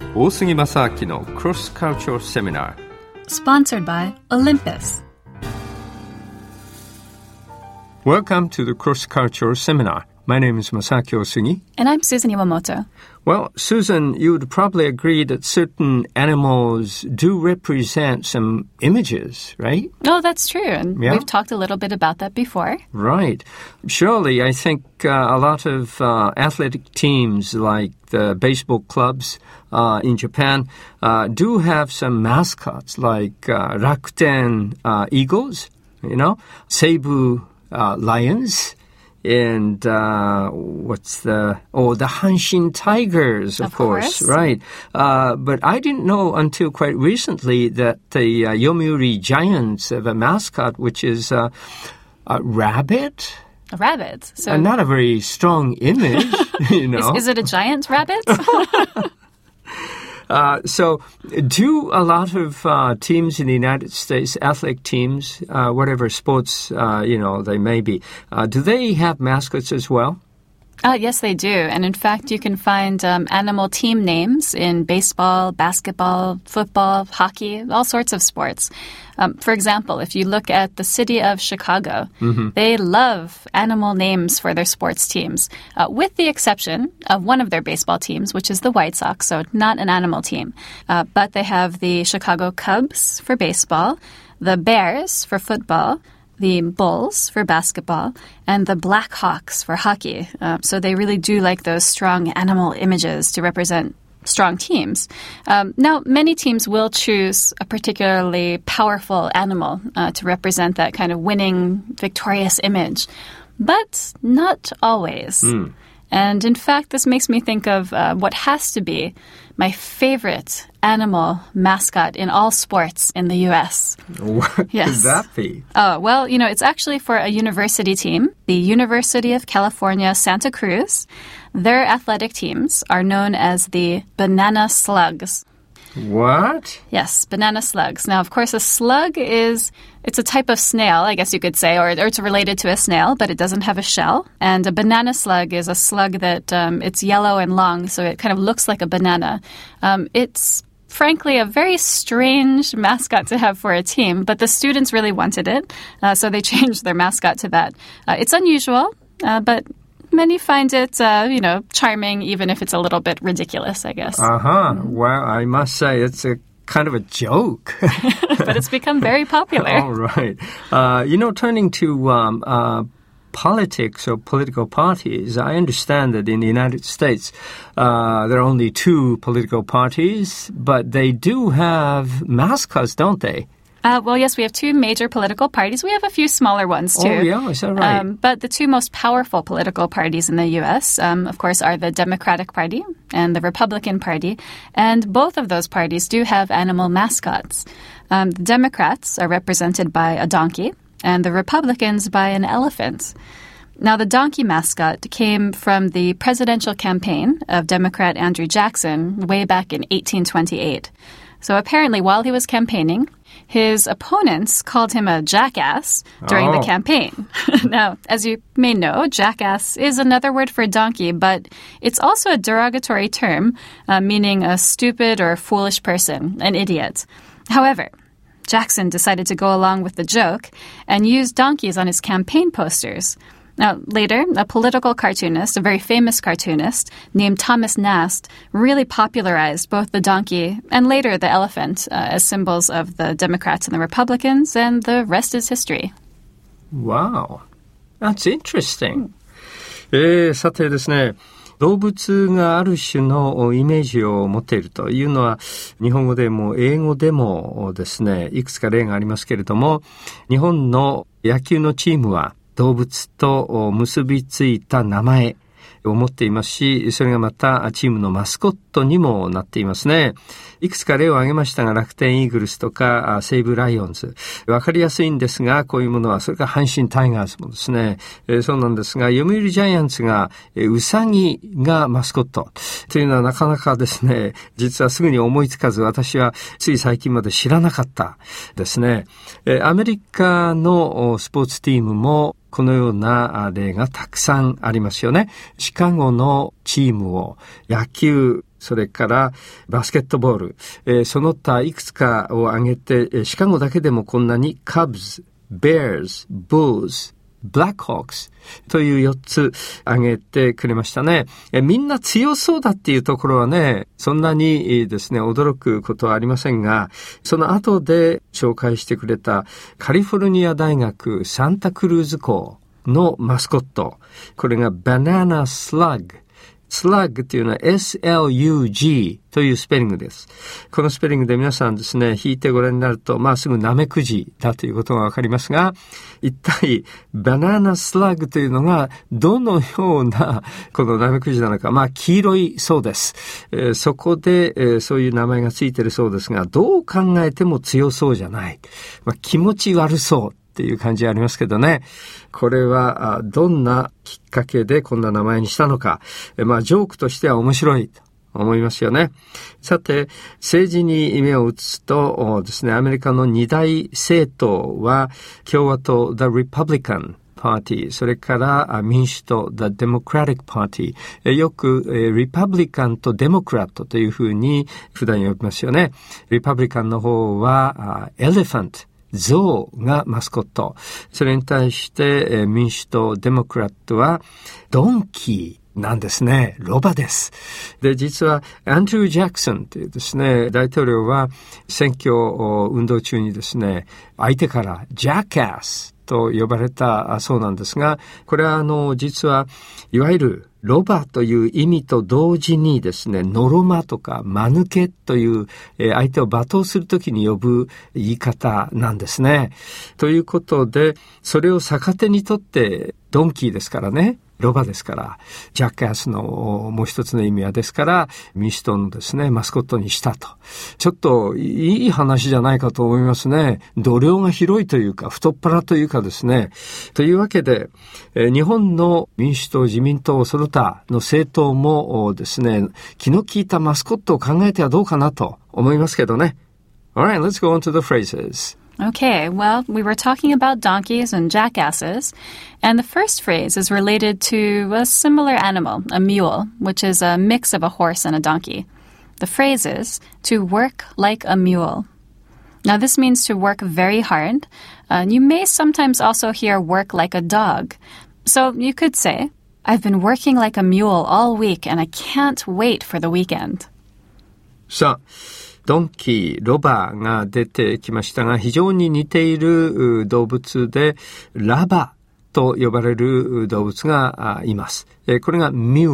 大杉正明の Cross Cultural Seminar Sponsored by Olympus. Welcome to the Cross Cultural Seminar. My name is Masaki Osugi. And I'm Susan Iwamoto. Well, Susan, you would probably agree that certain animals do represent some images, right? Oh, that's true. And we've talked a little bit about that before. Right. Surely, I think a lot of athletic teams like the baseball clubs in Japan do have some mascots like Rakuten Eagles, Seibu Lions. And the Hanshin Tigers, of course, right? But I didn't know until quite recently that the Yomiuri Giants have a mascot, which is a rabbit. A rabbit. So not a very strong image, Is it a giant rabbit? So do a lot of teams in the United States, athletic teams, whatever sports, they may be, do they have mascots as well? Yes, they do. And in fact, you can find animal team names in baseball, basketball, football, hockey, all sorts of sports. For example, if you look at the city of Chicago, they love animal names for their sports teams, with the exception of one of their baseball teams, which is the White Sox, so not an animal team. But they have the Chicago Cubs for baseball, the Bears for football, the Bulls for basketball, and the Blackhawks for hockey. So they really do like those strong animal images to represent strong teams. Now, many teams will choose a particularly powerful animal to represent that kind of winning, victorious image, but not always. And in fact, this makes me think of what has to be my favorite animal mascot in all sports in the U.S. What could that be? Oh, well, it's actually for a university team, the University of California, Santa Cruz. Their athletic teams are known as the Banana Slugs. What? Yes, banana slugs. Now, of course, a slug it's a type of snail, I guess you could say, or it's related to a snail, but it doesn't have a shell. And a banana slug is a slug that it's yellow and long, so it kind of looks like a banana. It's frankly a very strange mascot to have for a team, but the students really wanted it, so they changed their mascot to that. It's unusual, but many find it, charming, even if it's a little bit ridiculous, I guess. Well, I must say it's a kind of a joke. But it's become very popular. All right. Turning to politics or political parties, I understand that in the United States, there are only two political parties, but they do have mascots, don't they? Well, yes, we have two major political parties. We have a few smaller ones, too. Oh, yeah, is that right? But the two most powerful political parties in the U.S., of course, are the Democratic Party and the Republican Party. And both of those parties do have animal mascots. The Democrats are represented by a donkey, and the Republicans by an elephant. Now, the donkey mascot came from the presidential campaign of Democrat Andrew Jackson way back in 1828. So apparently, while he was campaigning, his opponents called him a jackass during the campaign. Now, as you may know, jackass is another word for donkey, but it's also a derogatory term, meaning a stupid or foolish person, an idiot. However, Jackson decided to go along with the joke and use donkeys on his campaign posters. Now, later, a political cartoonist, a very famous cartoonist named Thomas Nast, really popularized both the donkey and later the elephant as symbols of the Democrats and the Republicans, and the rest is history. Wow. That's interesting. さてですね、動物がある種のイメージを持っているというのは、日本語でも英語でもですね、いくつか例がありますけれども、日本の野球のチームは動物と結びついた名前を持っていますし、それがまたチームのマスコットにもなっていますね。いくつか例を挙げましたが、楽天イーグルスとか西武ライオンズ、わかりやすいんですが、こういうものは、それから阪神タイガースもですね、そうなんですが、読売ジャイアンツがウサギがマスコットというのはなかなかですね、実はすぐに思いつかず、私はつい最近まで知らなかったですね。アメリカのスポーツチームもこのような例がたくさんありますよね。シカゴのチームを野球それからバスケットボール、その他いくつかを挙げて、シカゴだけでもこんなに Cubs、Bears、Bulls、Blackhawks という4つ挙げてくれましたね。みんな強そうだっていうところはね、そんなにですね、驚くことはありませんが、その後で紹介してくれたカリフォルニア大学サンタクルーズ校のマスコット、これがバナナスラッグ。スラッグっていうのは SLUG というスペリングです。このスペリングで皆さんですね、引いてご覧になると、すぐナメクジだということがわかりますが、一体バナナスラッグというのがどのようなこのナメクジなのか、黄色いそうです。そこで、そういう名前がついているそうですが、どう考えても強そうじゃない。気持ち悪そうっていう感じありますけどね。これはどんなきっかけでこんな名前にしたのか。ジョークとしては面白いと思いますよね。さて、政治に目を移すとですね、アメリカの二大政党は共和党 The Republican Party、それから民主党 The Democratic Party、よくリパブリカンとデモクラットというふうに普段呼びますよね。リパブリカンの方はElephant、象がマスコット。それに対して、民主党デモクラットはドンキーなんですね。ロバです。で、実はアンドリュー・ジャクソンというですね、大統領は選挙運動中にですね、相手からジャッカスと呼ばれたそうなんですが、これは実はいわゆるロバという意味と同時にですね、ノロマとか間抜けという相手を罵倒するときに呼ぶ言い方なんですね。ということで、それを逆手にとってドンキーですからね。ロバですから、ジャッカスのもう一つの意味はですから、民主党のですね、マスコットにしたと。ちょっといい話じゃないかと思いますね。度量が広いというか、太っ腹というかですね。というわけで、日本の民主党、自民党、その他の政党もですね、気の利いたマスコットを考えてはどうかなと思いますけどね。Alright, let's go on to the phrases.Okay, well, we were talking about donkeys and jackasses, and the first phrase is related to a similar animal, a mule, which is a mix of a horse and a donkey. The phrase is to work like a mule. Now, this means to work very hard. You may sometimes also hear work like a dog. So you could say, I've been working like a mule all week, and I can't wait for the weekend. さあ、ドンキー、ロバが出てきましたが、非常に似ている動物で、ラバと呼ばれる動物がいます。これが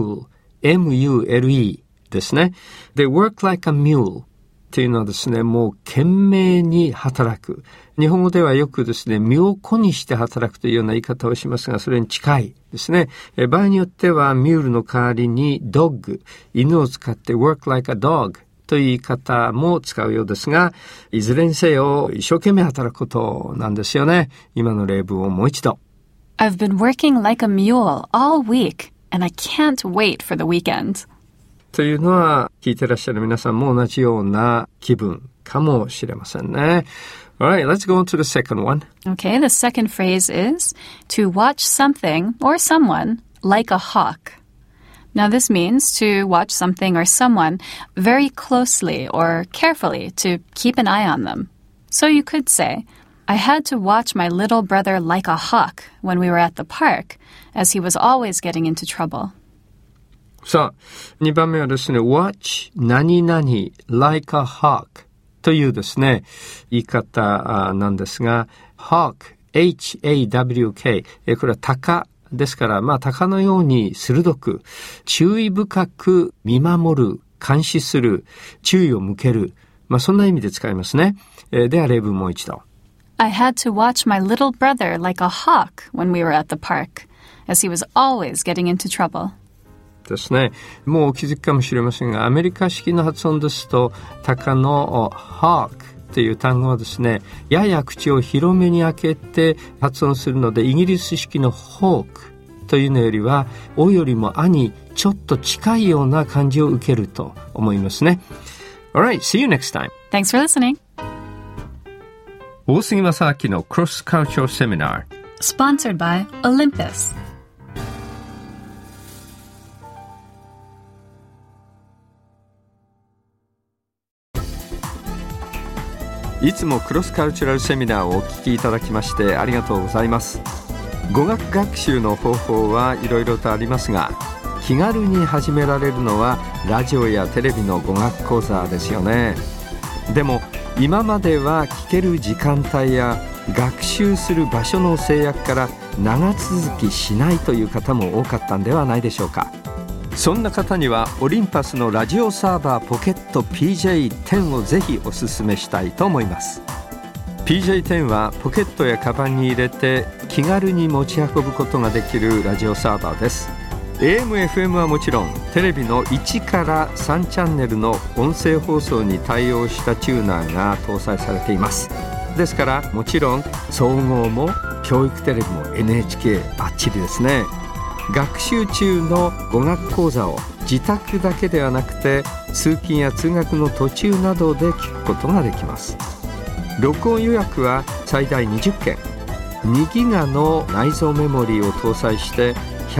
mule、M-U-L-E ですね。They work like a mule っていうのはですね、もう懸命に働く。日本語ではよくですね、身を粉にして働くというような言い方をしますが、それに近いですね。場合によっては、ミュールの代わりにドッグ、犬を使って work like a dogという言い方も使うようですが、いずれにせよ一生懸命働くことなんですよね。今の例文をもう一度。 I've been working like a mule all week, and I can't wait for the weekend. というのは、聞いてらっしゃる皆さんも同じような気分かもしれませんね。Alright, let's go on to the second one. Okay, the second phrase is to watch something or someone like a hawk.Now, this means to watch something or someone very closely or carefully to keep an eye on them. So you could say, I had to watch my little brother like a hawk when we were at the park, as he was always getting into trouble. さあ、2番目はですね、watch 何々 like a hawk というですね、言い方なんですが、hawk, H-A-W-K、これは鷹ですから、鷹のように鋭く、注意深く見守る、監視する、注意を向ける。そんな意味で使いますね。では例文もう一度。 I had to watch my little brother like a hawk when we were at the park, as he was always getting into trouble. ですね。もうお気づきかもしれませんが、アメリカ式の発音ですと、鷹の hawkという単語はですね、やや口を広めに開けて発音するので、イギリス式のホークというのよりは、およりもあにちょっと近いような感じを受けると思いますね。Alright, see you next time. Thanks for listening. 大杉正明の Cross Cultural Seminar. Sponsored by Olympus. いつもクロスカルチュラルセミナーをお聞きいただきましてありがとうございます。語学学習の方法はいろいろとありますが、気軽に始められるのはラジオやテレビの語学講座ですよね。でも今までは聞ける時間帯や学習する場所の制約から長続きしないという方も多かったんではないでしょうか。そんな方にはオリンパスのラジオサーバーポケット PJ10 をぜひお勧めしたいと思います。 PJ10 はポケットやカバンに入れて気軽に持ち運ぶことができるラジオサーバーです。 AM/FM はもちろんテレビの1から3チャンネルの音声放送に対応したチューナーが搭載されています。ですからもちろん総合も教育テレビも NHK バッチリですね。学習中の語学講座を自宅だけではなくて通勤や通学の途中などで聞くことができます。録音予約は最大20件、2ギガの内蔵メモリーを搭載して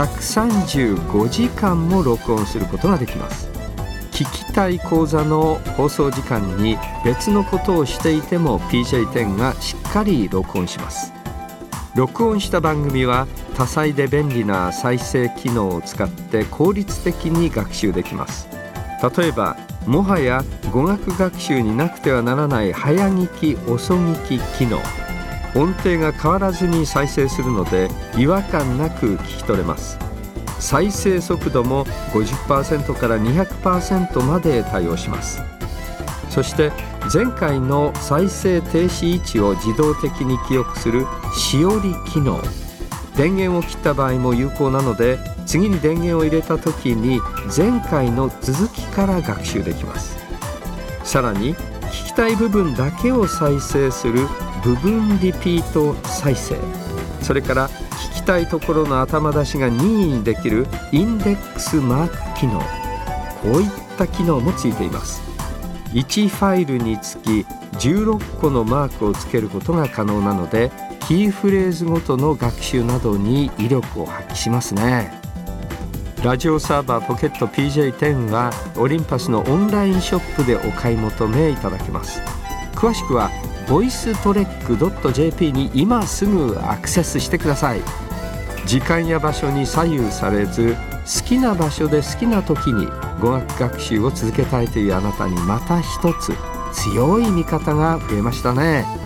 135時間も録音することができます。聞きたい講座の放送時間に別のことをしていても PJ10 がしっかり録音します。録音した番組は多彩で便利な再生機能を使って効率的に学習できます。例えばもはや語学学習になくてはならない早聞き遅聞き機能、音程が変わらずに再生するので違和感なく聞き取れます。再生速度も 50% から 200% まで対応します。そして前回の再生停止位置を自動的に記憶するしおり機能、電源を切った場合も有効なので次に電源を入れた時に前回の続きから学習できます。さらに聞きたい部分だけを再生する部分リピート再生、それから聞きたいところの頭出しが任意にできるインデックスマーク機能、こういった機能もついています。1ファイルにつき16個のマークをつけることが可能なのでキーフレーズごとの学習などに威力を発揮しますね。ラジオサーバーポケット PJ10 はオリンパスのオンラインショップでお買い求めいただけます。詳しくはvoicetrek.jp に今すぐアクセスしてください。時間や場所に左右されず好きな場所で好きな時に語学学習を続けたいというあなたにまた一つ強い味方が増えましたね。